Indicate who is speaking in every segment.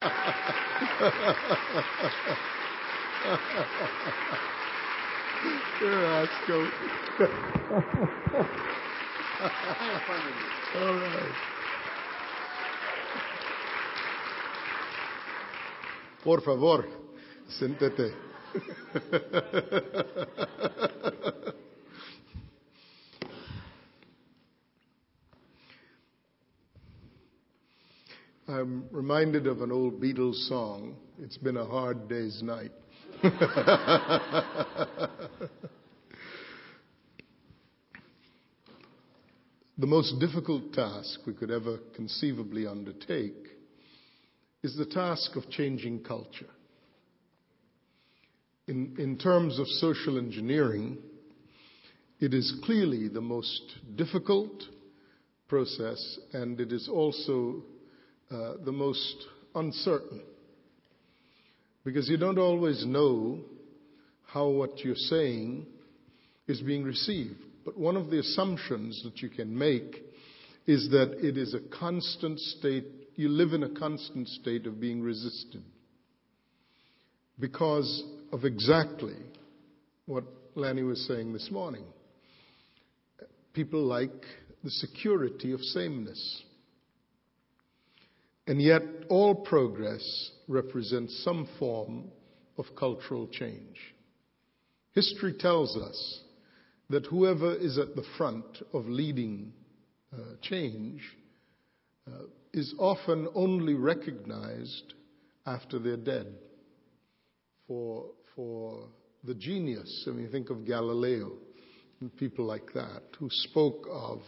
Speaker 1: Roscoe. All right. Por favor, siéntate. I'm reminded of an old Beatles song. It's been a hard day's night. The most difficult task we could ever conceivably undertake is the task of changing culture. In terms of social engineering, it is clearly the most difficult process, and it is also the most uncertain, because you don't always know how what you're saying is being received. But one of the assumptions that you can make is that it is a constant state, you live in a constant state of being resisted because of exactly what Lanny was saying this morning. People like the security of sameness. And yet all progress represents some form of cultural change. History tells us that whoever is at the front of leading change is often only recognized after they're dead. For the genius, I mean, think of Galileo and people like that who spoke of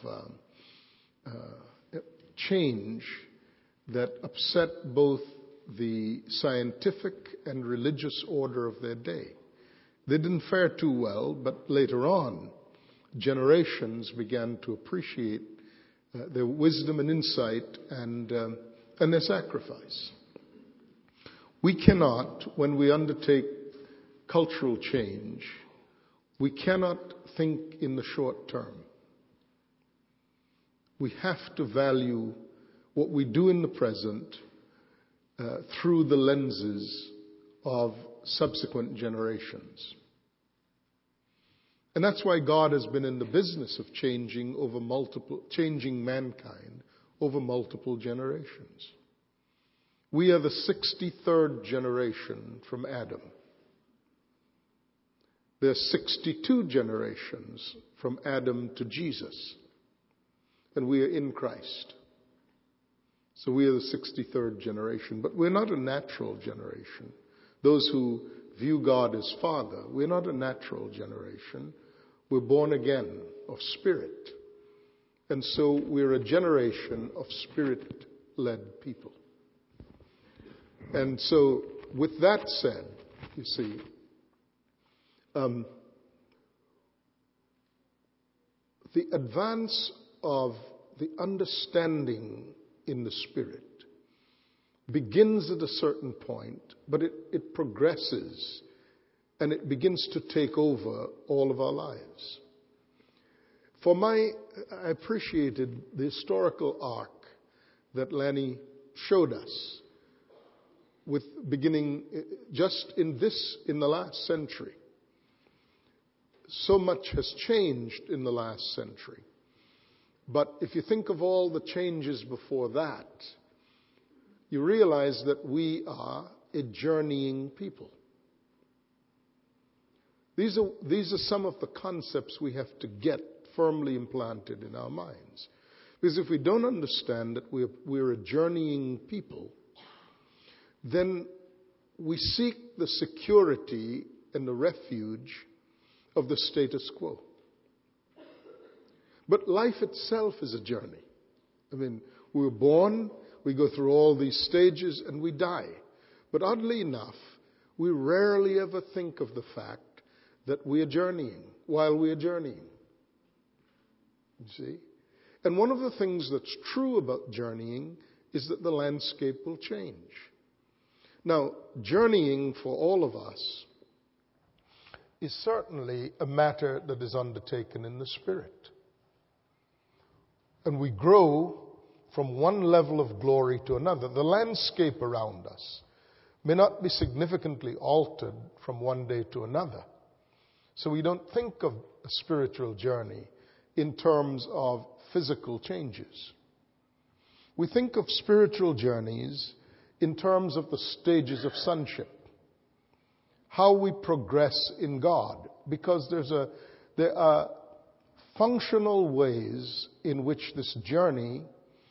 Speaker 1: change that upset both the scientific and religious order of their day. They didn't fare too well, but later on, generations began to appreciate their wisdom and insight and their sacrifice. We cannot, when we undertake cultural change, we cannot think in the short term. We have to value what we do in the present through the lenses of subsequent generations. And that's why God has been in the business of changing mankind over multiple generations. We are the 63rd generation from Adam. There are 62 generations from Adam to Jesus. And we are in Christ. So we are the 63rd generation. But we're not a natural generation. Those who view God as Father, we're not a natural generation. We're born again of Spirit. And so we're a generation of Spirit-led people. And so with that said, you see, the advance of the understanding in the Spirit begins at a certain point, but it progresses and it begins to take over all of our lives. I appreciated the historical arc that Lanny showed us, with beginning just in the last century. So much has changed in the last century. But if you think of all the changes before that, you realize that we are a journeying people. These are some of the concepts we have to get firmly implanted in our minds. Because if we don't understand that we're a journeying people, then we seek the security and the refuge of the status quo. But life itself is a journey. I mean, we were born, we go through all these stages, and we die. But oddly enough, we rarely ever think of the fact that we are journeying while we are journeying. You see? And one of the things that's true about journeying is that the landscape will change. Now, journeying for all of us is certainly a matter that is undertaken in the Spirit. And we grow from one level of glory to another. The landscape around us may not be significantly altered from one day to another. So we don't think of a spiritual journey in terms of physical changes. We think of spiritual journeys in terms of the stages of sonship, how we progress in God, because there are functional ways in which this journey,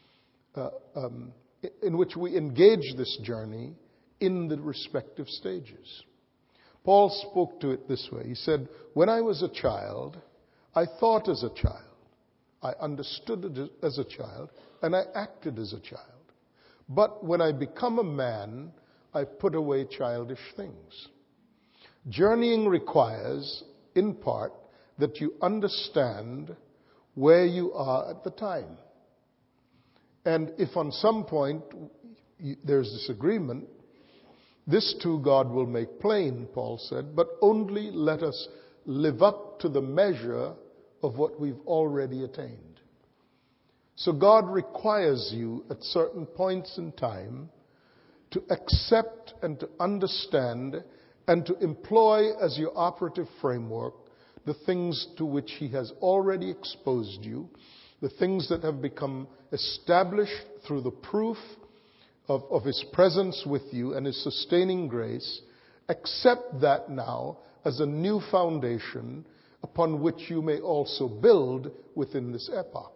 Speaker 1: in which we engage this journey in the respective stages. Paul spoke to it this way. He said, "When I was a child, I thought as a child. I understood as a child, and I acted as a child. But when I become a man, I put away childish things." Journeying requires, in part, that you understand where you are at the time. And if on some point there's disagreement, this too God will make plain, Paul said, but only let us live up to the measure of what we've already attained. So God requires you at certain points in time to accept and to understand and to employ as your operative framework the things to which He has already exposed you, the things that have become established through the proof of His presence with you and His sustaining grace. Accept that now as a new foundation upon which you may also build within this epoch.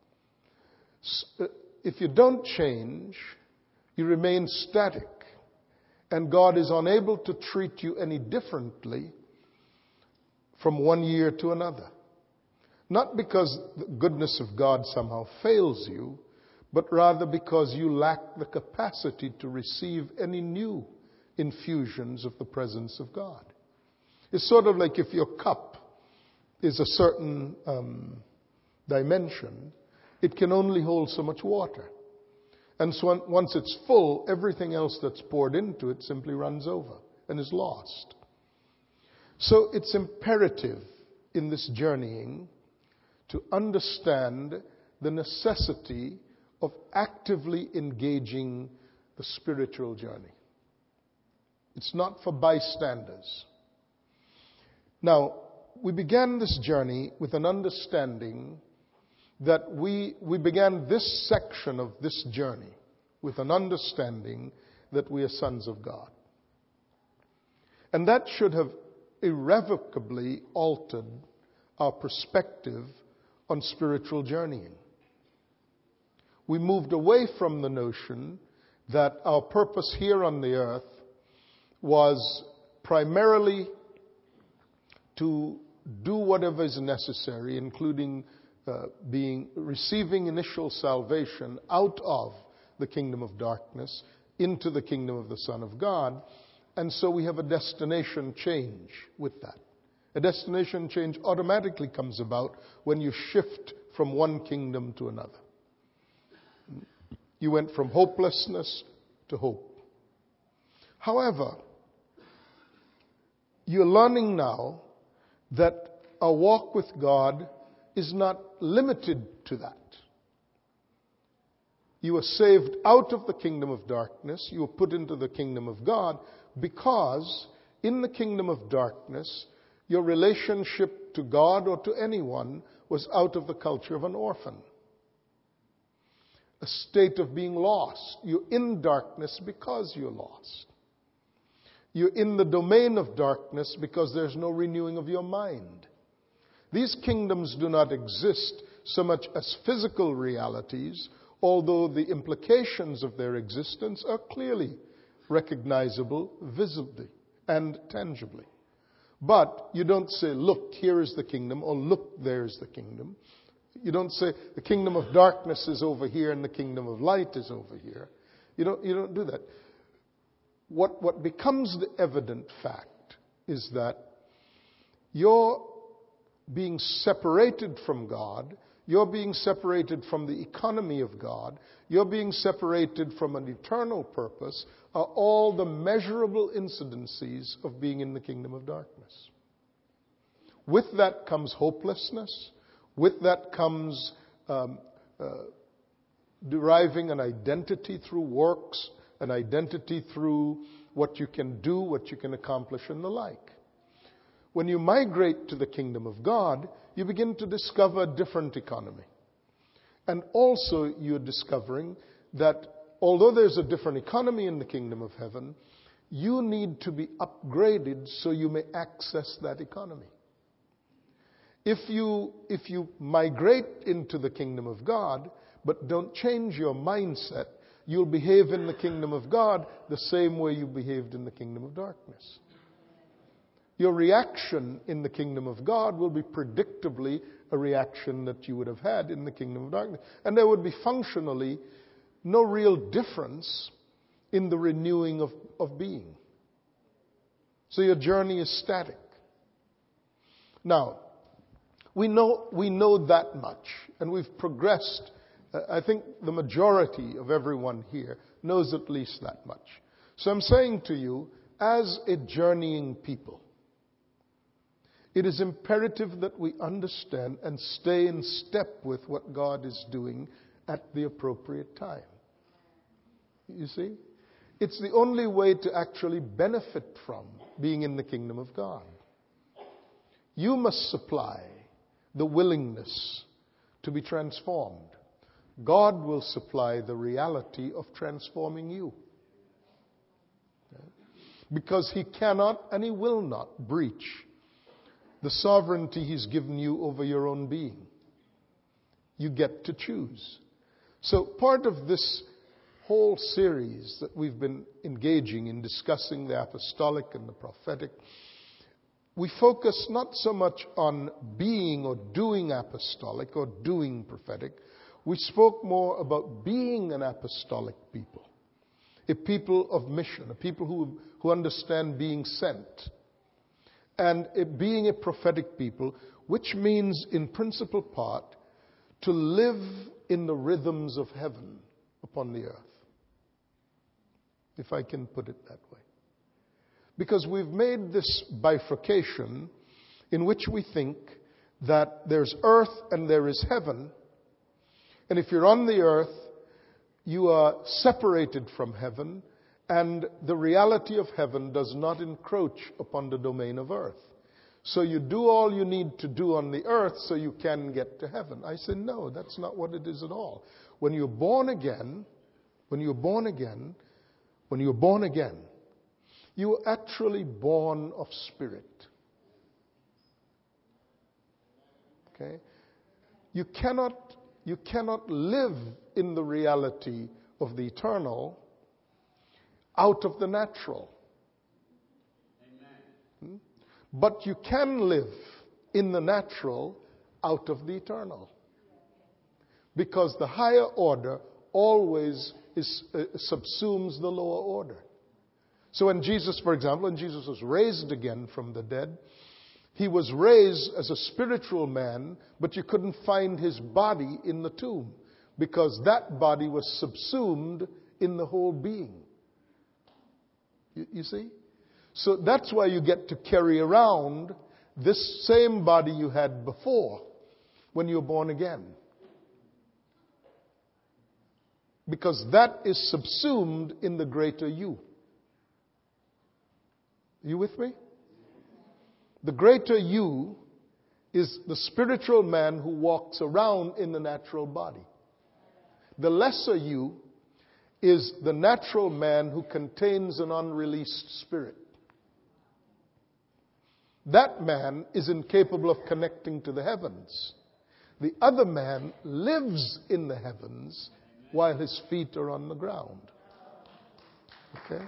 Speaker 1: If you don't change, you remain static, and God is unable to treat you any differently from one year to another. Not because the goodness of God somehow fails you, but rather because you lack the capacity to receive any new infusions of the presence of God. It's sort of like if your cup is a certain dimension, it can only hold so much water. And so once it's full, everything else that's poured into it simply runs over and is lost. So it's imperative in this journeying to understand the necessity of actively engaging the spiritual journey. It's not for bystanders. Now, we began this journey with an understanding that we began this section of this journey with an understanding that we are sons of God. And that should have irrevocably altered our perspective on spiritual journeying. We moved away from the notion that our purpose here on the earth was primarily to do whatever is necessary, including receiving initial salvation out of the kingdom of darkness into the kingdom of the Son of God. And so we have a destination change with that. A destination change automatically comes about when you shift from one kingdom to another. You went from hopelessness to hope. However, you're learning now that our walk with God is not limited to that. You were saved out of the kingdom of darkness. You were put into the kingdom of God because in the kingdom of darkness, your relationship to God or to anyone was out of the culture of an orphan. A state of being lost. You're in darkness because you're lost. You're in the domain of darkness because there's no renewing of your mind. These kingdoms do not exist so much as physical realities, although the implications of their existence are clearly recognizable visibly and tangibly. But you don't say, look, here is the kingdom, or look, there's the kingdom. You don't say, the kingdom of darkness is over here and the kingdom of light is over here. You don't do that. What becomes the evident fact is that you're being separated from God, you're being separated from the economy of God, you're being separated from an eternal purpose, are all the measurable incidences of being in the kingdom of darkness. With that comes hopelessness. With that comes deriving an identity through works, an identity through what you can do, what you can accomplish, and the like. When you migrate to the kingdom of God, you begin to discover a different economy. And also you're discovering that although there's a different economy in the kingdom of heaven, you need to be upgraded so you may access that economy. If you migrate into the kingdom of God, but don't change your mindset, you'll behave in the kingdom of God the same way you behaved in the kingdom of darkness. Your reaction in the kingdom of God will be predictably a reaction that you would have had in the kingdom of darkness. And there would be functionally no real difference in the renewing of being. So your journey is static. Now, we know that much, and we've progressed. I think the majority of everyone here knows at least that much. So I'm saying to you, as a journeying people, it is imperative that we understand and stay in step with what God is doing at the appropriate time. You see? It's the only way to actually benefit from being in the kingdom of God. You must supply the willingness to be transformed. God will supply the reality of transforming you. Because He cannot and He will not breach the sovereignty He's given you over your own being. You get to choose. So part of this whole series that we've been engaging in discussing the apostolic and the prophetic, we focus not so much on being or doing apostolic or doing prophetic. We spoke more about being an apostolic people, a people of mission, a people who understand being sent, and being a prophetic people, which means in principal part to live in the rhythms of heaven upon the earth, if I can put it that way. Because we've made this bifurcation in which we think that there's earth and there is heaven. And if you're on the earth, you are separated from heaven, and the reality of heaven does not encroach upon the domain of earth. So you do all you need to do on the earth so you can get to heaven. I say, no, that's not what it is at all. When you're born again, you are actually born of spirit. Okay? You cannot live in the reality of the eternal out of the natural. Amen. But you can live in the natural out of the eternal. Because the higher order always subsumes the lower order. So when Jesus, for example, when Jesus was raised again from the dead, He was raised as a spiritual man, but you couldn't find His body in the tomb because that body was subsumed in the whole being. You see? So that's why you get to carry around this same body you had before when you were born again. Because that is subsumed in the greater you. Are you with me? The greater you is the spiritual man who walks around in the natural body. The lesser you is the natural man who contains an unreleased spirit. That man is incapable of connecting to the heavens. The other man lives in the heavens while his feet are on the ground. Okay?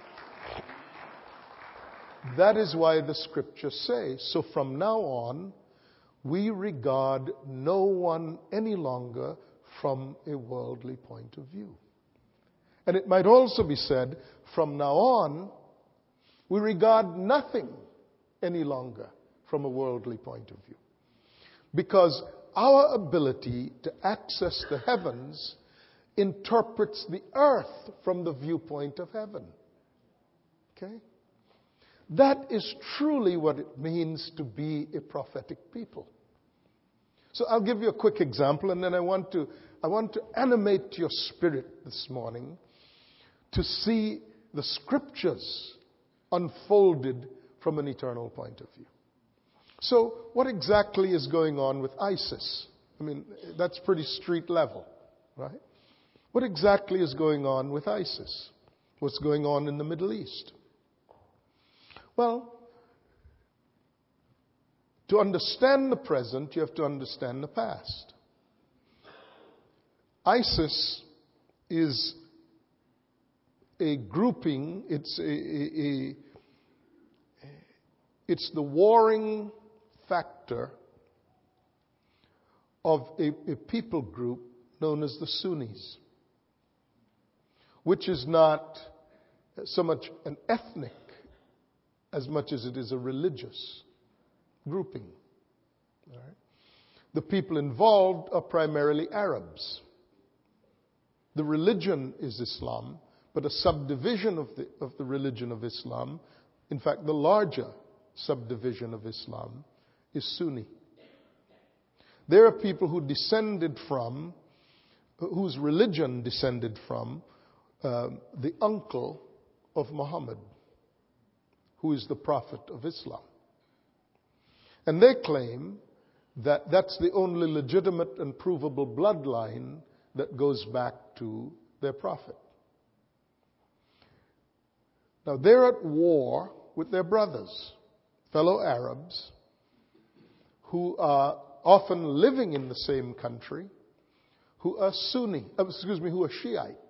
Speaker 1: That is why the scriptures say, so from now on, we regard no one any longer from a worldly point of view. And it might also be said, from now on, we regard nothing any longer from a worldly point of view. Because our ability to access the heavens interprets the earth from the viewpoint of heaven. Okay? That is truly what it means to be a prophetic people. So I'll give you a quick example, and then I want to animate your spirit this morning to see the scriptures unfolded from an eternal point of view. So what exactly is going on with ISIS? I mean, that's pretty street level, right? What exactly is going on with ISIS? What's going on in the Middle East? Well, to understand the present, you have to understand the past. ISIS is a grouping, it's the warring factor of a people group known as the Sunnis, which is not so much an ethnic as much as it is a religious grouping. All right? The people involved are primarily Arabs. The religion is Islam, but a subdivision of the religion of Islam, in fact the larger subdivision of Islam, is Sunni. There are people whose religion descended from the uncle of Muhammad, who is the prophet of Islam. And they claim that that's the only legitimate and provable bloodline that goes back to their prophet. Now they're at war with their brothers, fellow Arabs, who are often living in the same country, who are who are Shiite.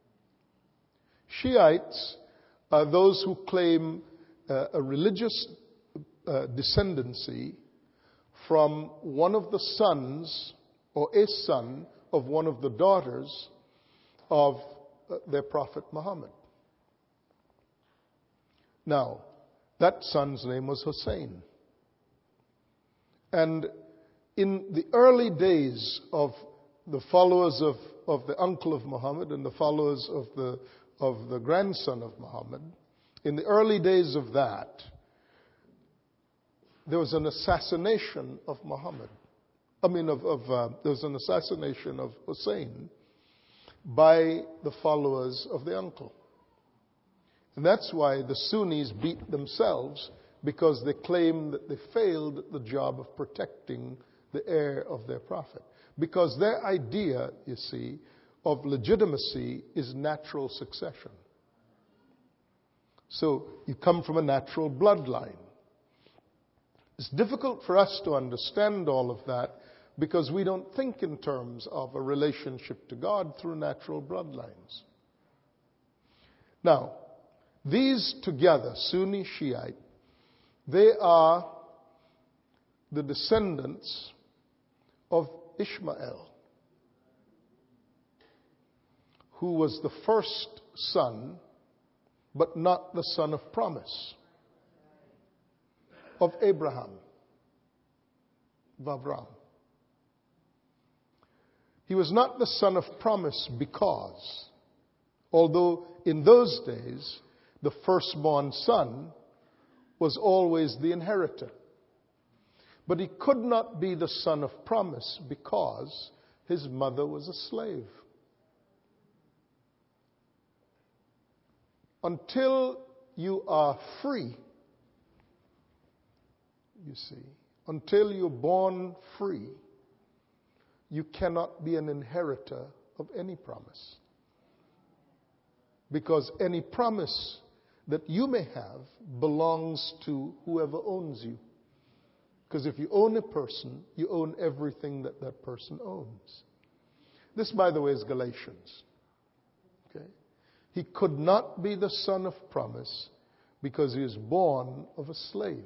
Speaker 1: Shiites are those who claim a religious descendancy from one of the sons or a son of one of the daughters of their prophet Muhammad. Now, that son's name was Hussein. And in the early days of the followers of the uncle of Muhammad and the followers of the grandson of Muhammad, in the early days of that, there was an assassination of Muhammad. There was an assassination of Hussein by the followers of the uncle. And that's why the Sunnis beat themselves, because they claim that they failed at the job of protecting the heir of their prophet. Because their idea, you see, of legitimacy is natural succession. So you come from a natural bloodline. It's difficult for us to understand all of that because we don't think in terms of a relationship to God through natural bloodlines. Now, these together, Sunni, Shiite, they are the descendants of Ishmael, who was the first son, but not the son of promise, of Abraham, of Abraham. He was not the son of promise because, although in those days the firstborn son was always the inheritor, but he could not be the son of promise because his mother was a slave. Until you are free, you see, until you're born free, you cannot be an inheritor of any promise. Because any promise that you may have belongs to whoever owns you. Because if you own a person, you own everything that that person owns. This, by the way, is Galatians. Okay? He could not be the son of promise because he was born of a slave.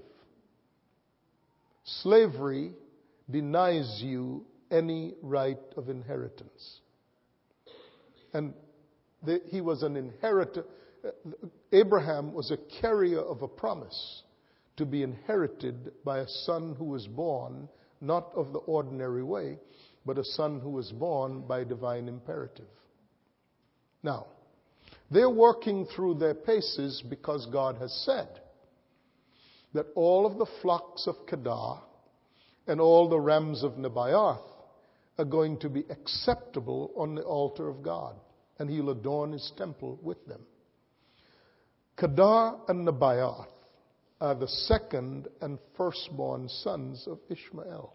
Speaker 1: Slavery denies you any right of inheritance. And he was an inheritor. Abraham was a carrier of a promise to be inherited by a son who was born not of the ordinary way, but a son who was born by divine imperative. Now, they're working through their paces because God has said that all of the flocks of Kedar and all the rams of Nebaioth are going to be acceptable on the altar of God, and he'll adorn his temple with them. Kedar and Nebaioth are the second and firstborn sons of Ishmael.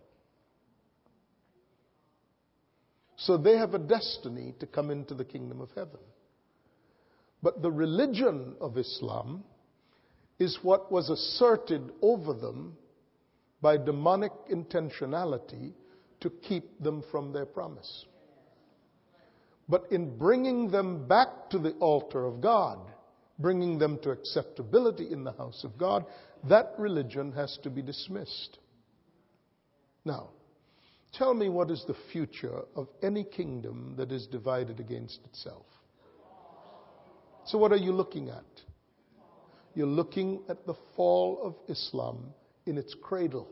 Speaker 1: So they have a destiny to come into the kingdom of heaven. But the religion of Islam is what was asserted over them by demonic intentionality to keep them from their promise. But in bringing them back to the altar of God, bringing them to acceptability in the house of God, that religion has to be dismissed. Now, tell me, what is the future of any kingdom that is divided against itself? So what are you looking at? You're looking at the fall of Islam in its cradle.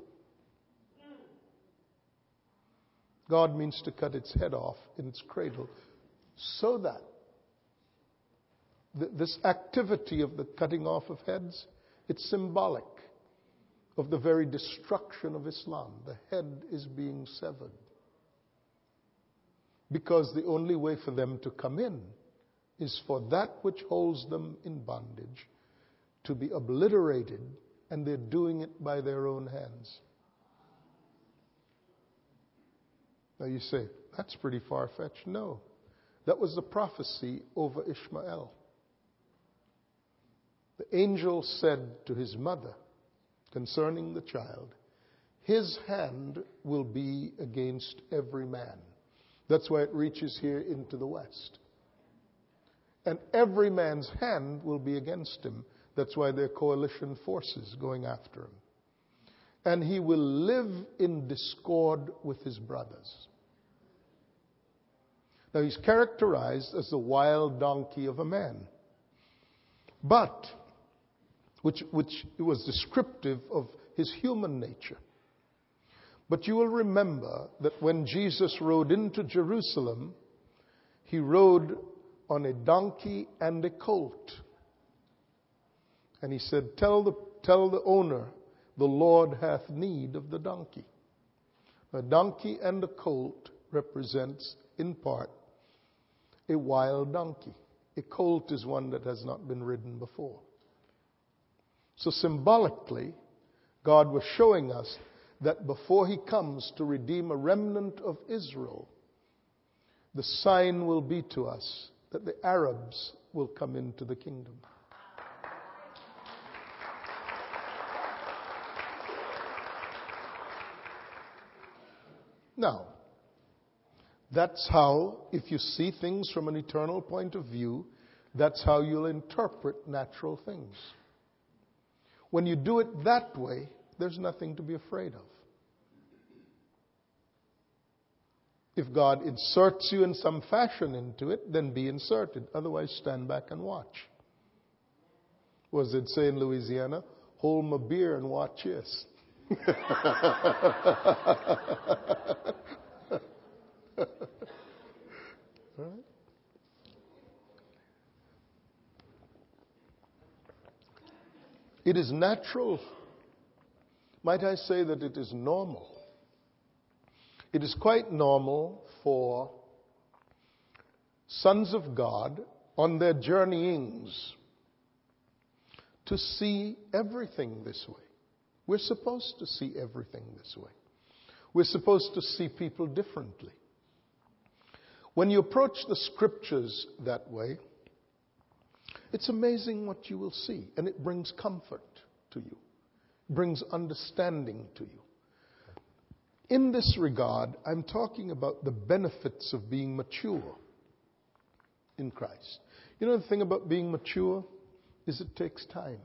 Speaker 1: God means to cut its head off in its cradle, so that this activity of the cutting off of heads, it's symbolic of the very destruction of Islam. The head is being severed. Because the only way for them to come in is for that which holds them in bondage to be obliterated, and they're doing it by their own hands. Now you say, that's pretty far-fetched. No. That was the prophecy over Ishmael. The angel said to his mother concerning the child, his hand will be against every man. That's why it reaches here into the west. And every man's hand will be against him. That's why there are coalition forces going after him. And he will live in discord with his brothers. Now he's characterized as the wild donkey of a man. But, which was descriptive of his human nature. But you will remember that when Jesus rode into Jerusalem, he rode on a donkey and a colt. And he said, tell the owner, the Lord hath need of the donkey. A donkey and a colt represents, in part, a wild donkey. A colt is one that has not been ridden before. So symbolically, God was showing us that before he comes to redeem a remnant of Israel, the sign will be to us that the Arabs will come into the kingdom. Now, that's how, if you see things from an eternal point of view, that's how you'll interpret natural things. When you do it that way, there's nothing to be afraid of. If God inserts you in some fashion into it, then be inserted. Otherwise, stand back and watch. What does it say in Louisiana? Hold my beer and watch this. All right? It is natural. Might I say that it is normal? It is quite normal for sons of God on their journeyings to see everything this way. We're supposed to see everything this way. We're supposed to see people differently. When you approach the scriptures that way, it's amazing what you will see, and it brings comfort to you. It brings understanding to you. In this regard, I'm talking about the benefits of being mature in Christ. You know the thing about being mature is it takes time.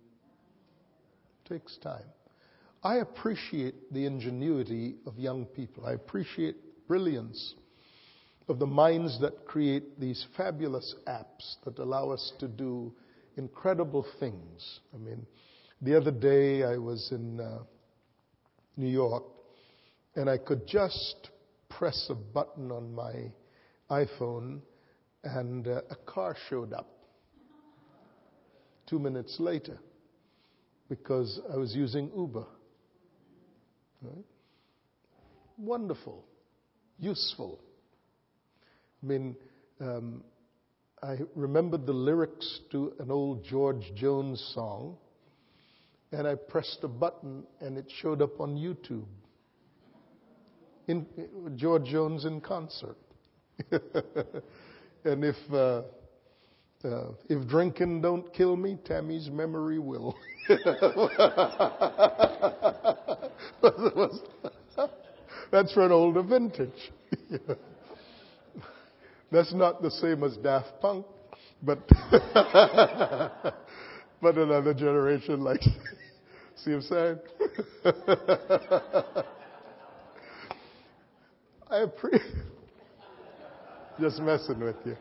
Speaker 1: It takes time. I appreciate the ingenuity of young people. I appreciate brilliance of the minds that create these fabulous apps that allow us to do incredible things. I mean, the other day I was in New York, and I could just press a button on my iPhone, and a car showed up 2 minutes later because I was using Uber. Right? wonderful, useful. I mean, I remembered the lyrics to an old George Jones song, and I pressed a button and it showed up on YouTube. George Jones in concert. And if drinking don't kill me, Tammy's memory will. That's for an older vintage. That's not the same as Daft Punk, but but another generation likes. See what I'm saying? Just messing with you.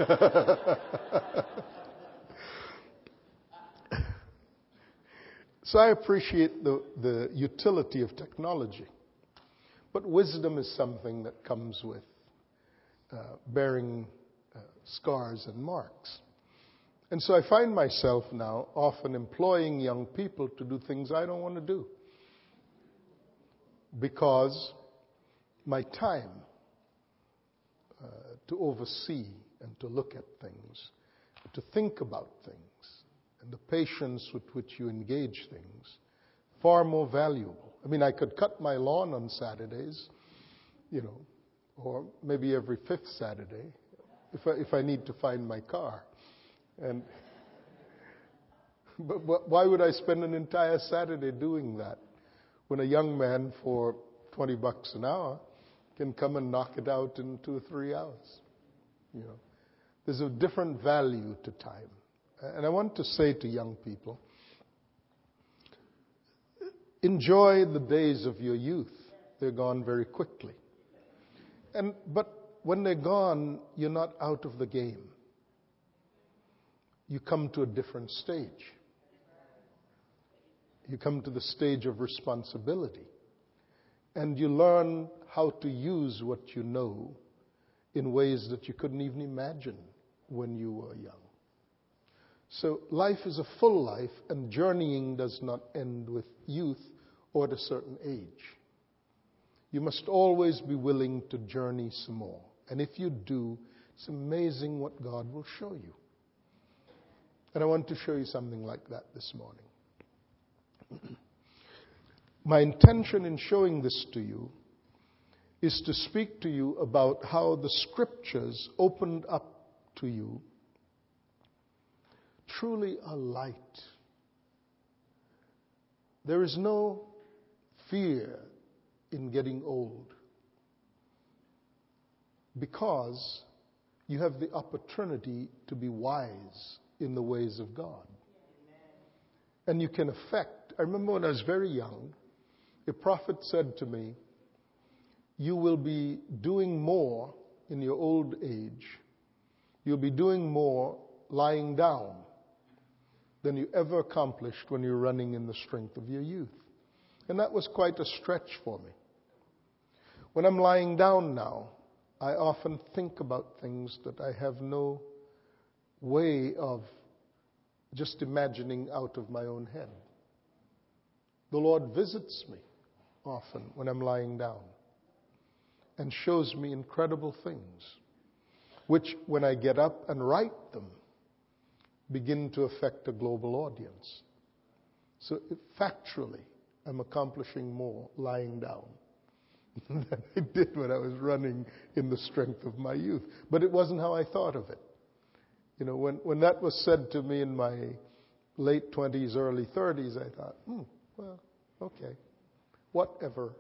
Speaker 1: So I appreciate the utility of technology. But wisdom is something that comes with bearing scars and marks. And so I find myself now often employing young people to do things I don't want to do. Because my time to oversee and to look at things, to think about things, and the patience with which you engage things, far more valuable. I mean, I could cut my lawn on Saturdays, or maybe every fifth Saturday, if I need to find my car. But why would I spend an entire Saturday doing that when a young man for $20 an hour can come and knock it out in 2 or 3 hours? There's a different value to time. And I want to say to young people, enjoy the days of your youth. They're gone very quickly. But when they're gone, you're not out of the game. You come to a different stage. You come to the stage of responsibility. And you learn how to use what you know in ways that you couldn't even imagine when you were young. So life is a full life, and journeying does not end with youth or at a certain age. You must always be willing to journey some more. And if you do, it's amazing what God will show you. And I want to show you something like that this morning. My intention in showing this to you is to speak to you about how the Scriptures opened up to you truly a light. There is no fear in getting old because you have the opportunity to be wise in the ways of God. And you can affect. I remember when I was very young, a prophet said to me, you will be doing more in your old age. You'll be doing more lying down than you ever accomplished when you're running in the strength of your youth. And that was quite a stretch for me. When I'm lying down now, I often think about things that I have no way of just imagining out of my own head. The Lord visits me often when I'm lying down and shows me incredible things, which when I get up and write them, begin to affect a global audience. So factually, I'm accomplishing more lying down than I did when I was running in the strength of my youth. But it wasn't how I thought of it. When that was said to me in my late 20s, early 30s, I thought, well, okay, whatever.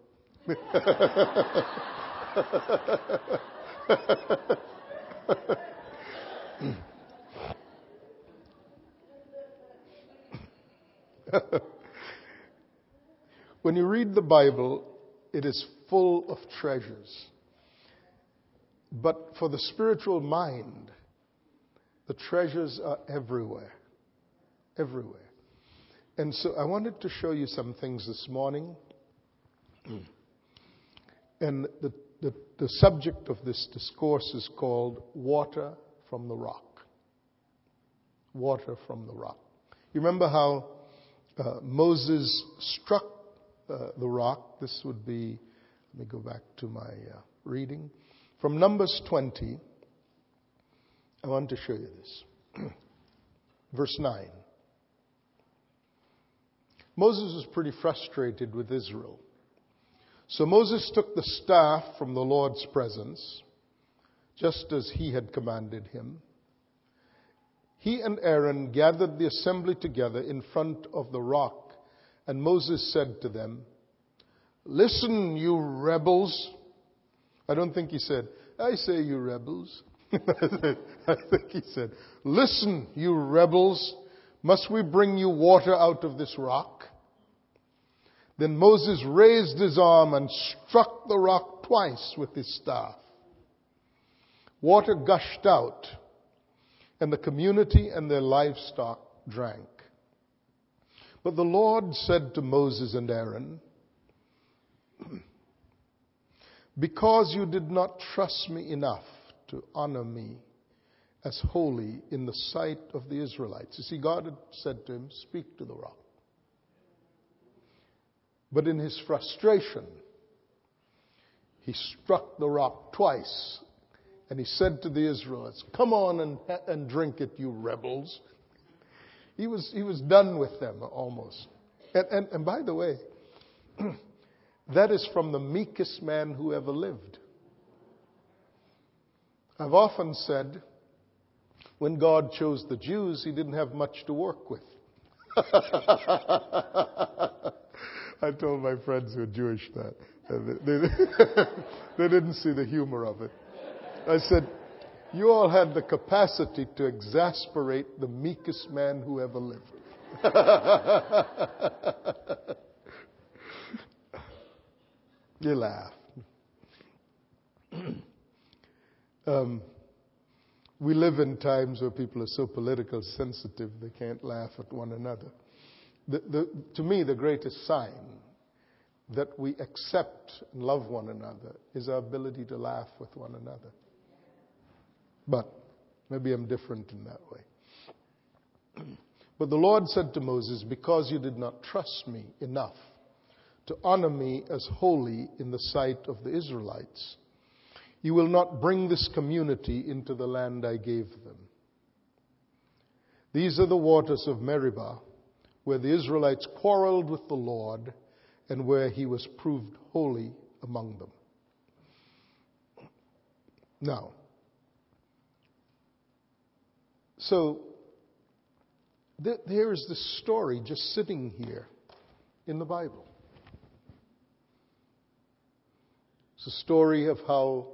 Speaker 1: When you read the Bible, it is full of treasures. But for the spiritual mind, the treasures are everywhere. Everywhere. And so I wanted to show you some things this morning. And the subject of this discourse is called Water from the Rock. Water from the rock. You remember how Moses struck the rock? This would be Let me go back to my reading. From Numbers 20, I want to show you this. Verse 9. Moses was pretty frustrated with Israel. So Moses took the staff from the Lord's presence, just as he had commanded him. He and Aaron gathered the assembly together in front of the rock, and Moses said to them, "Listen, you rebels." I don't think he said, "I say, you rebels." I think he said, "Listen, you rebels, must we bring you water out of this rock?" Then Moses raised his arm and struck the rock twice with his staff. Water gushed out, and the community and their livestock drank. But the Lord said to Moses and Aaron, "Because you did not trust me enough to honor me as holy in the sight of the Israelites." You see, God had said to him, "Speak to the rock." But in his frustration, he struck the rock twice. And he said to the Israelites, "Come on and drink it, you rebels." He was done with them almost. And by the way, that is from the meekest man who ever lived. I've often said, when God chose the Jews, he didn't have much to work with. I told my friends who are Jewish that. They didn't see the humor of it. I said, you all had the capacity to exasperate the meekest man who ever lived. You laugh. We live in times where people are so political sensitive they can't laugh at one another. To me, the greatest sign that we accept and love one another is our ability to laugh with one another. But maybe I'm different in that way. But the Lord said to Moses, "Because you did not trust me enough to honor me as holy in the sight of the Israelites, you will not bring this community into the land I gave them. These are the waters of Meribah, where the Israelites quarreled with the Lord and where he was proved holy among them." Now, so there is this story just sitting here in the Bible. It's a story of how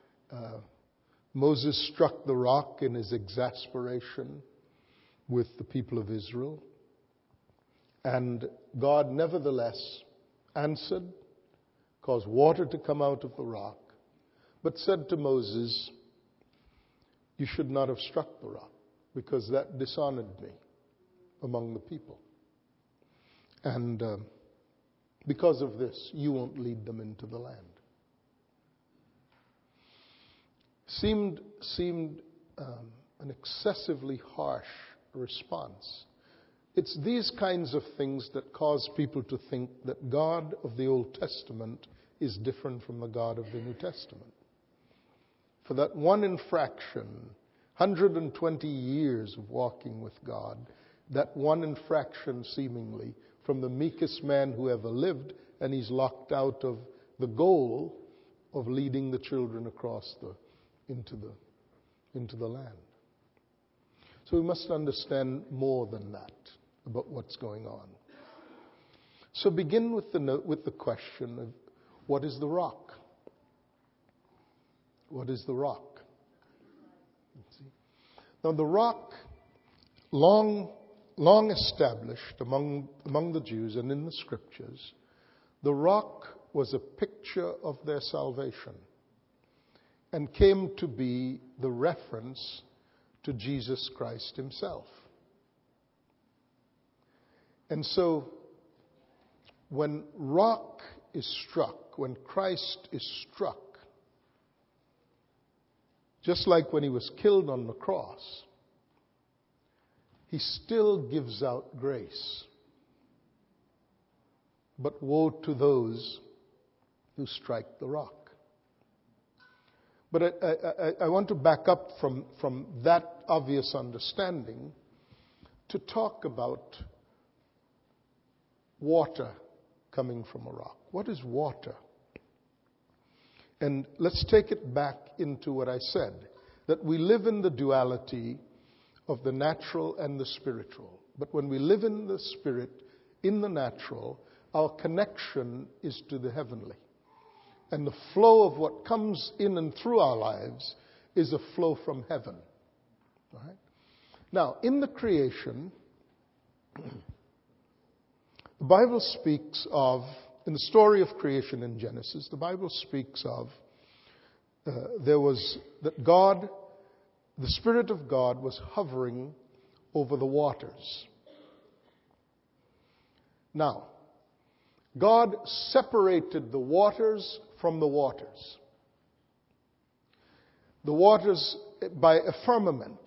Speaker 1: Moses struck the rock in his exasperation with the people of Israel. And God nevertheless answered, caused water to come out of the rock, but said to Moses, "You should not have struck the rock, because that dishonored me among the people. And because of this, you won't lead them into the land." Seemed an excessively harsh response. It's these kinds of things that cause people to think that God of the Old Testament is different from the God of the New Testament. For that one infraction, 120 years of walking with God, that one infraction seemingly from the meekest man who ever lived, and he's locked out of the goal of leading the children across into the land. So we must understand more than that about what's going on. So begin with the question of, what is the rock? What is the rock? Now the rock, long established among the Jews and in the Scriptures, the rock was a picture of their salvation and came to be the reference to Jesus Christ himself. And so when rock is struck, when Christ is struck, just like when he was killed on the cross, he still gives out grace. But woe to those you strike the rock. But I want to back up from that obvious understanding to talk about water coming from a rock. What is water? And let's take it back into what I said, that we live in the duality of the natural and the spiritual. But when we live in the spirit, in the natural, our connection is to the heavenly. And the flow of what comes in and through our lives is a flow from heaven. All right? Now, in the creation, the Bible speaks of, in the story of creation in Genesis, the Bible speaks of that God, the Spirit of God was hovering over the waters. Now, God separated the waters from the waters. The waters by a firmament.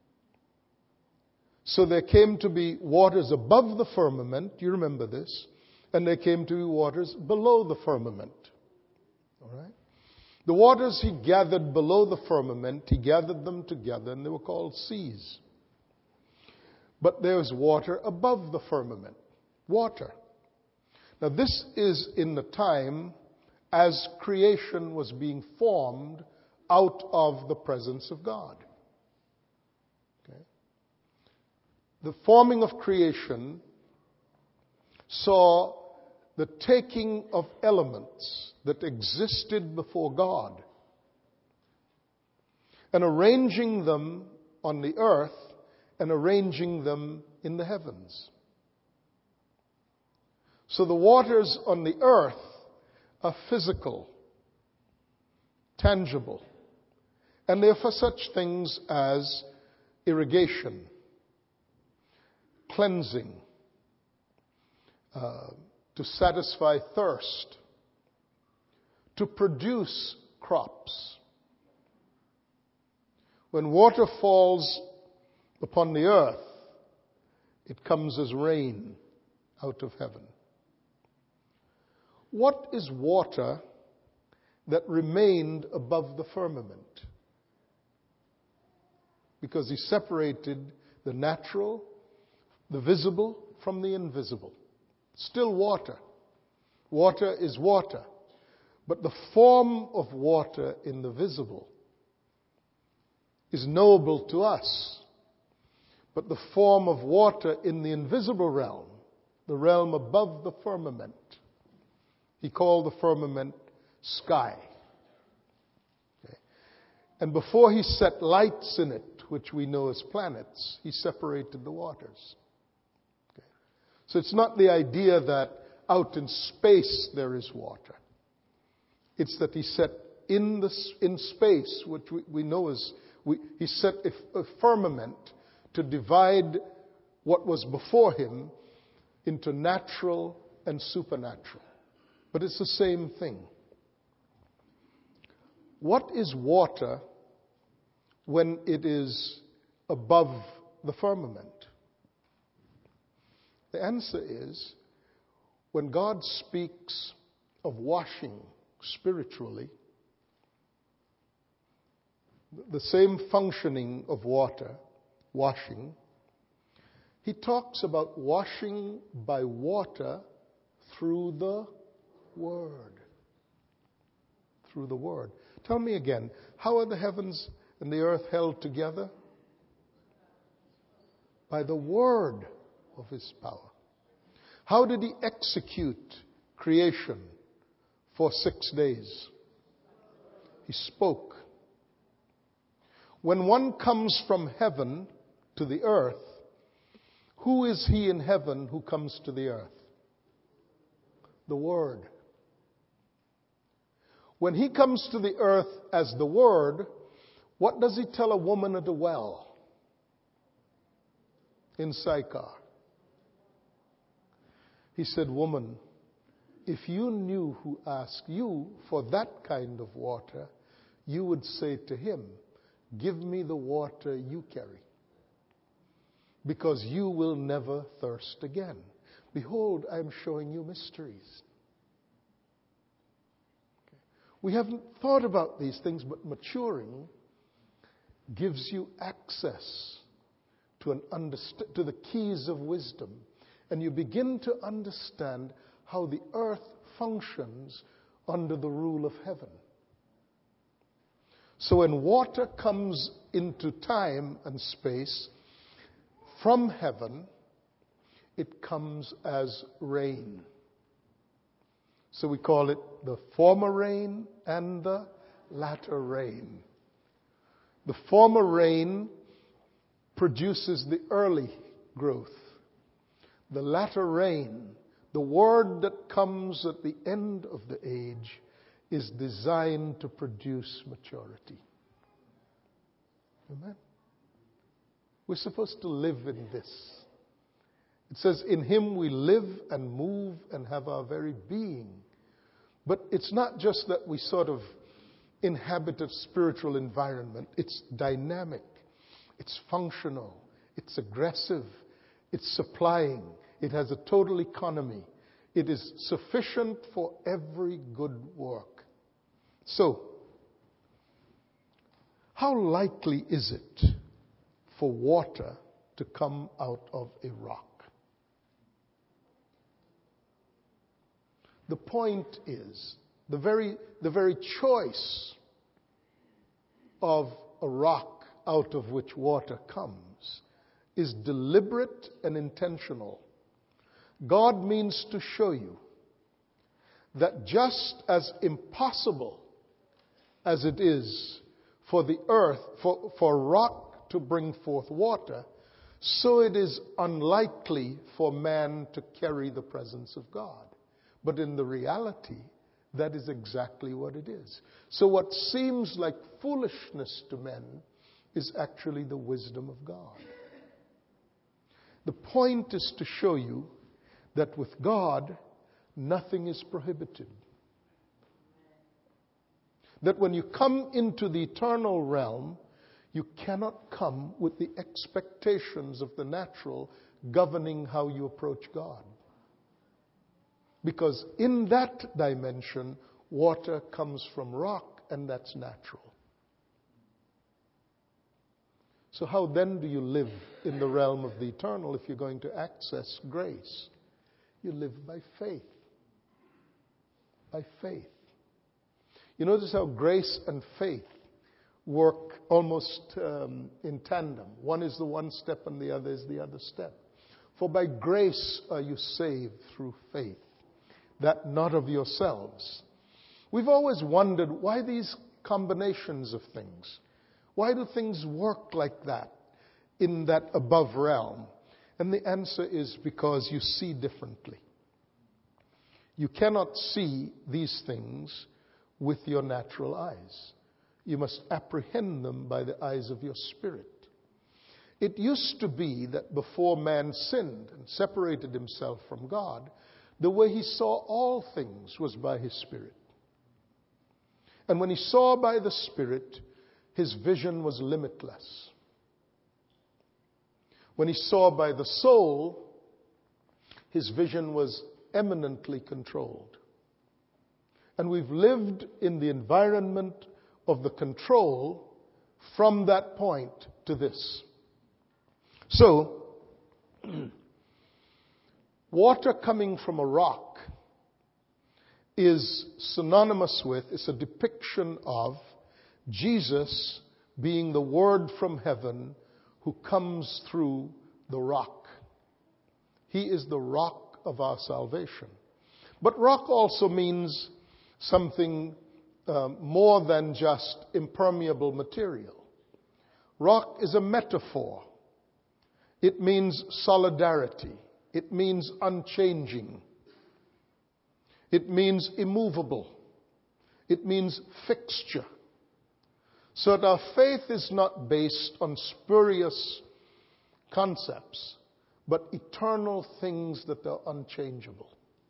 Speaker 1: So there came to be waters above the firmament, you remember this, and there came to be waters below the firmament. All right? The waters he gathered below the firmament, he gathered them together, and they were called seas. But there's water above the firmament. Water. Now this is in the time as creation was being formed out of the presence of God. Okay? The forming of creation saw the taking of elements that existed before God and arranging them on the earth and arranging them in the heavens. So the waters on the earth are physical, tangible, and they're for such things as irrigation, cleansing, to satisfy thirst, to produce crops. When water falls upon the earth, it comes as rain out of heaven. What is water that remained above the firmament? Because he separated the natural, the visible, from the invisible. Still water. Water is water. But the form of water in the visible is knowable to us. But the form of water in the invisible realm, the realm above the firmament, he called the firmament sky. Okay. And before he set lights in it, which we know as planets, he separated the waters. Okay. So it's not the idea that out in space there is water. It's that he set in space, which we know as, he set a firmament to divide what was before him into natural and supernatural. But it's the same thing. What is water when it is above the firmament? The answer is, when God speaks of washing spiritually, the same functioning of water, washing, he talks about washing by water through the Word. Through the Word. Tell me again, how are the heavens and the earth held together? By the Word of His power. How did He execute creation for 6 days? He spoke. When one comes from heaven to the earth, who is he in heaven who comes to the earth? The Word. When he comes to the earth as the Word, what does he tell a woman at a well in Sychar? He said, "Woman, if you knew who asked you for that kind of water, you would say to him, 'Give me the water you carry, because you will never thirst again. Behold, I am showing you mysteries.'" We haven't thought about these things, but maturing gives you access to the keys of wisdom. And you begin to understand how the earth functions under the rule of heaven. So when water comes into time and space from heaven, it comes as rain. So we call it the former rain and the latter rain. The former rain produces the early growth. The latter rain, the word that comes at the end of the age, is designed to produce maturity. Amen? We're supposed to live in this. It says, in him we live and move and have our very being. But it's not just that we sort of inhabit a spiritual environment. It's dynamic. It's functional. It's aggressive. It's supplying. It has a total economy. It is sufficient for every good work. So, how likely is it for water to come out of a rock? The point is, the very choice of a rock out of which water comes is deliberate and intentional. God means to show you that just as impossible as it is for the earth, for rock to bring forth water, so it is unlikely for man to carry the presence of God. But in the reality, that is exactly what it is. So what seems like foolishness to men is actually the wisdom of God. The point is to show you that with God, nothing is prohibited. That when you come into the eternal realm, you cannot come with the expectations of the natural governing how you approach God. Because in that dimension, water comes from rock, and that's natural. So how then do you live in the realm of the eternal if you're going to access grace? You live by faith. By faith. You notice how grace and faith work almost in tandem. One is the one step and the other is the other step. For by grace are you saved through faith, that not of yourselves. We've always wondered why these combinations of things. Why do things work like that in that above realm? And the answer is because you see differently. You cannot see these things with your natural eyes. You must apprehend them by the eyes of your spirit. It used to be that before man sinned and separated himself from God, the way he saw all things was by his spirit. And when he saw by the spirit, his vision was limitless. When he saw by the soul, his vision was eminently controlled. And we've lived in the environment of the control from that point to this. So, water coming from a rock is synonymous with, it's a depiction of Jesus being the Word from heaven who comes through the rock. He is the rock of our salvation. But rock also means something more than just impermeable material. Rock is a metaphor. It means solidarity. It means unchanging. It means immovable. It means fixture. So that our faith is not based on spurious concepts, but eternal things that are unchangeable.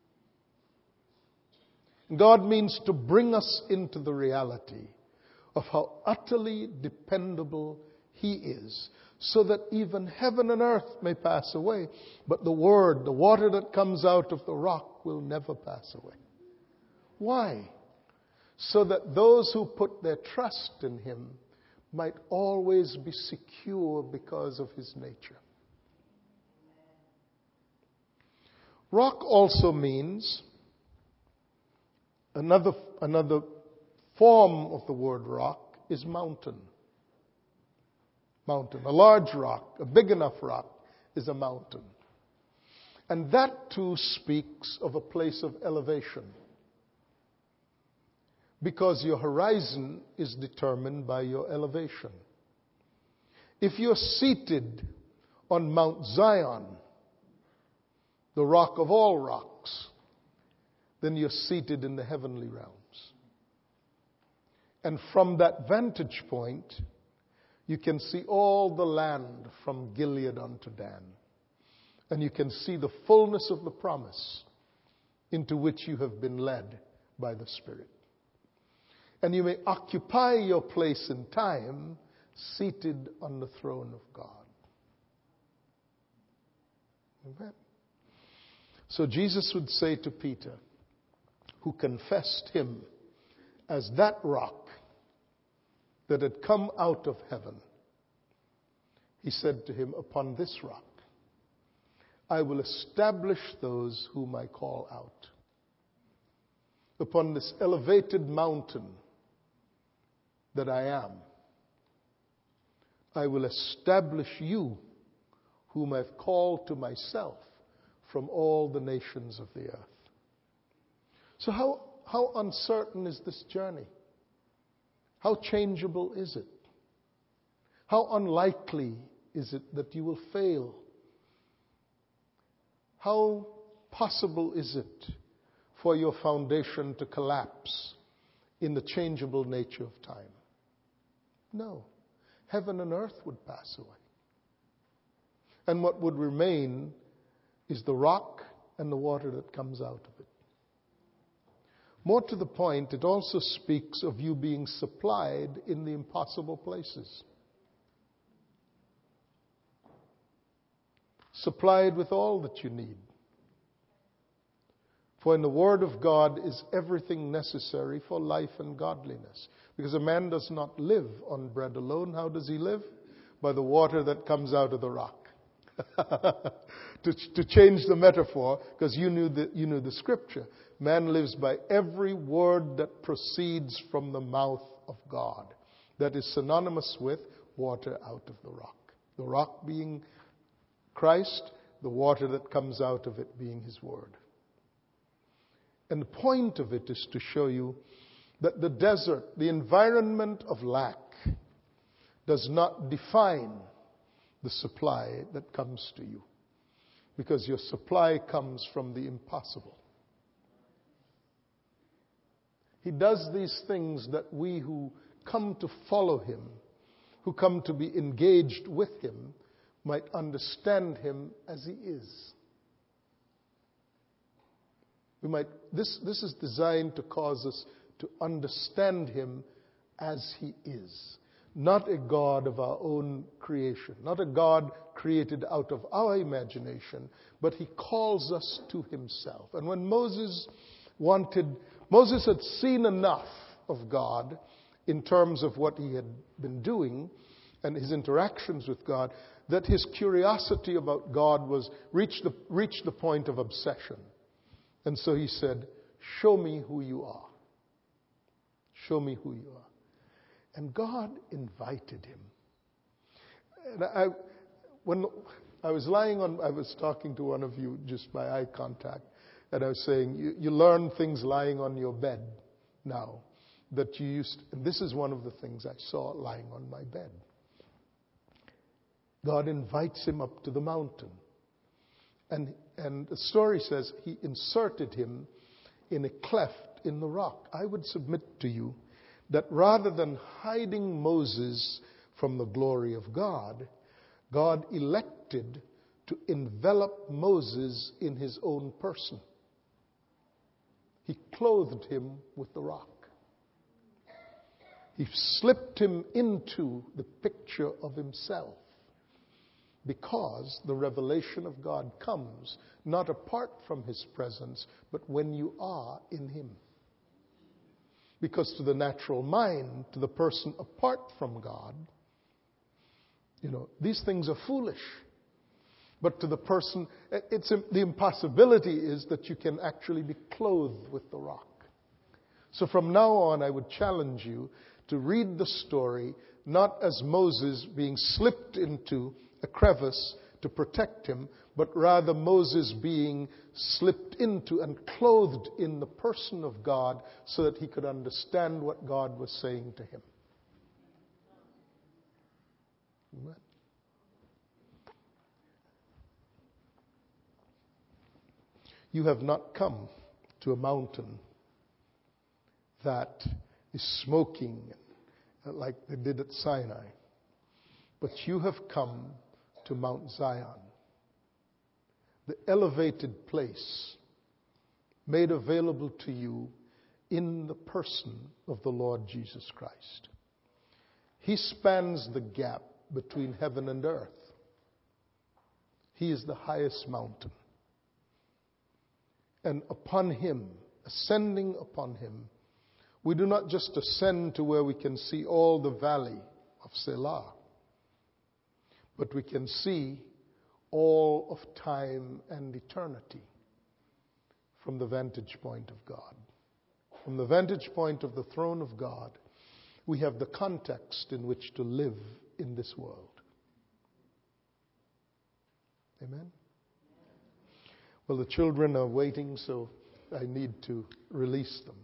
Speaker 1: God means to bring us into the reality of how utterly dependable He is, so that even heaven and earth may pass away, but the Word, the water that comes out of the rock, will never pass away. Why? so that those who put their trust in him might always be secure because of his nature. Rock also means, another form of the word rock is mountain. Mountain. A large rock, a big enough rock, is a mountain. And that too speaks of a place of elevation. Because your horizon is determined by your elevation. If you're seated on Mount Zion, the rock of all rocks, then you're seated in the heavenly realms. And from that vantage point, you can see all the land from Gilead unto Dan. And you can see the fullness of the promise into which you have been led by the Spirit. And you may occupy your place in time seated on the throne of God. Amen. So Jesus would say to Peter, who confessed him as that rock that had come out of heaven, he said to him, upon this rock, I will establish those whom I call out. Upon this elevated mountain that I am, I will establish you whom I've called to myself from all the nations of the earth. So how uncertain is this journey? How changeable is it? How unlikely is it that you will fail? How possible is it for your foundation to collapse in the changeable nature of time? No. Heaven and earth would pass away. And what would remain is the rock and the water that comes out of it. More to the point, it also speaks of you being supplied in the impossible places. Supplied with all that you need. For in the Word of God is everything necessary for life and godliness. Because a man does not live on bread alone. How does he live? By the water that comes out of the rock. to change the metaphor, because you knew the scripture. Man lives by every word that proceeds from the mouth of God. That is synonymous with water out of the rock. The rock being Christ, the water that comes out of it being his word. And the point of it is to show you that the desert, the environment of lack, does not define the supply that comes to you. Because your supply comes from the impossible. He does these things that we who come to follow him, who come to be engaged with him, might understand him as he is. This is designed to cause us to understand him as he is. Not a God of our own creation, not a God created out of our imagination, but he calls us to himself. And when Moses had seen enough of God in terms of what he had been doing and his interactions with God, that his curiosity about God reached the point of obsession. And so he said, show me who you are. Show me who you are. And God invited him. And when I was talking to one of you just by eye contact, and I was saying, you learn things lying on your bed now that you used to, and this is one of the things I saw lying on my bed. God invites him up to the mountain. And the story says he inserted him in a cleft in the rock. I would submit to you that rather than hiding Moses from the glory of God, God elected to envelop Moses in his own person. He clothed him with the rock. He slipped him into the picture of himself. Because the revelation of God comes not apart from his presence, but when you are in him. Because to the natural mind, to the person apart from God, these things are foolish. But to the person, the impossibility is that you can actually be clothed with the rock. So from now on, I would challenge you to read the story not as Moses being slipped into a crevice to protect him, but rather Moses being slipped into and clothed in the person of God so that he could understand what God was saying to him. Amen. You have not come to a mountain that is smoking like they did at Sinai, but you have come to Mount Zion, the elevated place made available to you in the person of the Lord Jesus Christ. He spans the gap between heaven and earth. He is the highest mountain. And upon him, ascending upon him, we do not just ascend to where we can see all the valley of Selah, but we can see all of time and eternity from the vantage point of God. From the vantage point of the throne of God, we have the context in which to live in this world. Amen? Well, the children are waiting, so I need to release them.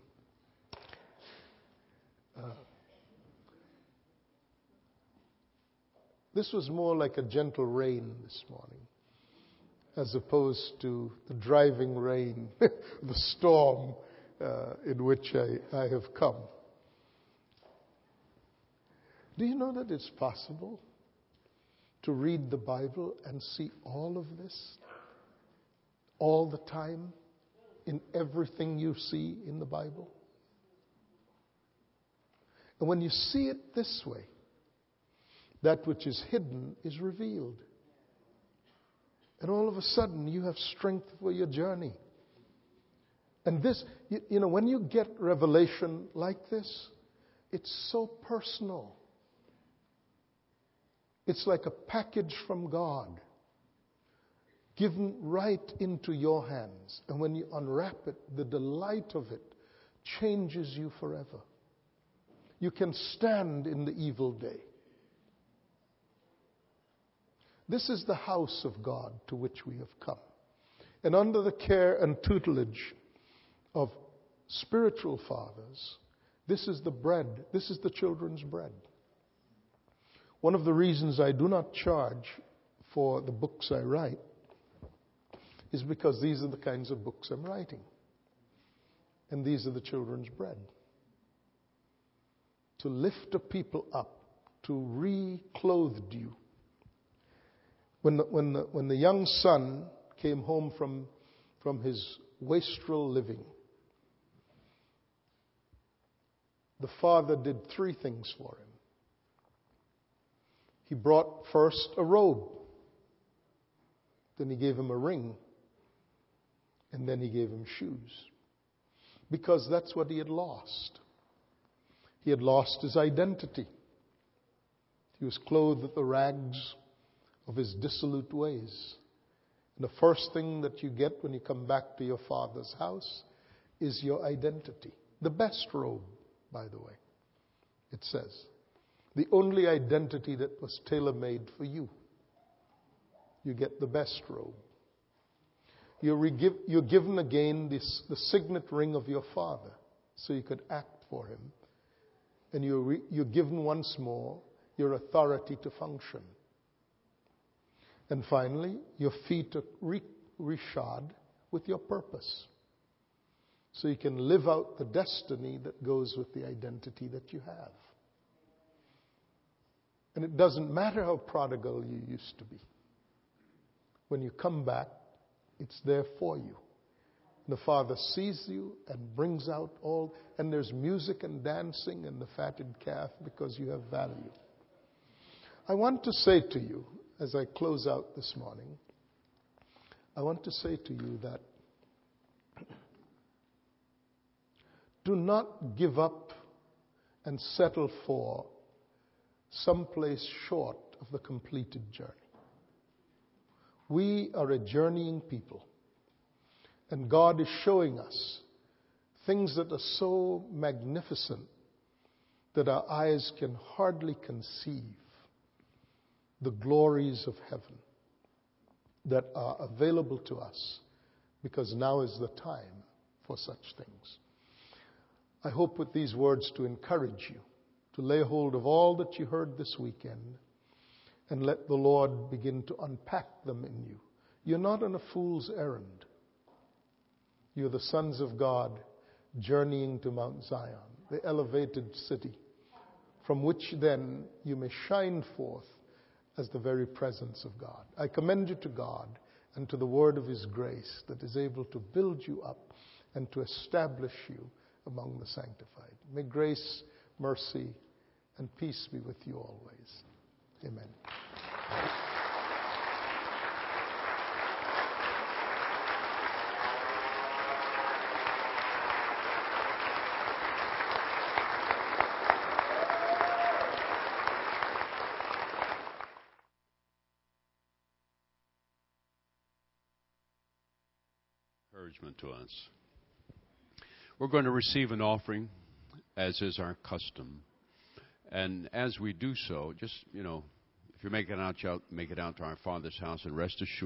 Speaker 1: This was more like a gentle rain this morning, as opposed to the driving rain, the storm in which I have come. Do you know that it's possible to read the Bible and see all of this all the time in everything you see in the Bible? And when you see it this way, that which is hidden is revealed. And all of a sudden, you have strength for your journey. And this, when you get revelation like this, it's so personal. It's like a package from God, given right into your hands. And when you unwrap it, the delight of it changes you forever. You can stand in the evil day. This is the house of God to which we have come. And under the care and tutelage of spiritual fathers, this is the bread, this is the children's bread. One of the reasons I do not charge for the books I write is because these are the kinds of books I'm writing. And these are the children's bread. To lift a people up, to re-clothe you. When the young son came home from his wastrel living, the father did 3 things for him. He brought first a robe. Then he gave him a ring. And then he gave him shoes. Because that's what he had lost. He had lost his identity. He was clothed with the rags of his dissolute ways. And the first thing that you get when you come back to your father's house is your identity. The best robe, by the way, it says. The only identity that was tailor-made for you. You get the best robe. You're given again the signet ring of your father, so you could act for him. And you're given once more your authority to function. And finally, your feet are reshod with your purpose. So you can live out the destiny that goes with the identity that you have. And it doesn't matter how prodigal you used to be. When you come back, it's there for you. The Father sees you and brings out all, and there's music and dancing and the fatted calf because you have value. I want to say to you, as I close out this morning, I want to say to you that do not give up and settle for someplace short of the completed journey. We are a journeying people, and God is showing us things that are so magnificent that our eyes can hardly conceive the glories of heaven that are available to us, because now is the time for such things. I hope with these words to encourage you to lay hold of all that you heard this weekend and let the Lord begin to unpack them in you. You're not on a fool's errand. You're the sons of God journeying to Mount Zion, the elevated city, from which then you may shine forth as the very presence of God. I commend you to God and to the word of His grace that is able to build you up and to establish you among the sanctified. May grace, mercy, and peace be with you always. Amen.
Speaker 2: Encouragement to us. We're going to receive an offering, as is our custom. And as we do so, just, if you make it out to our Father's house, and rest assured,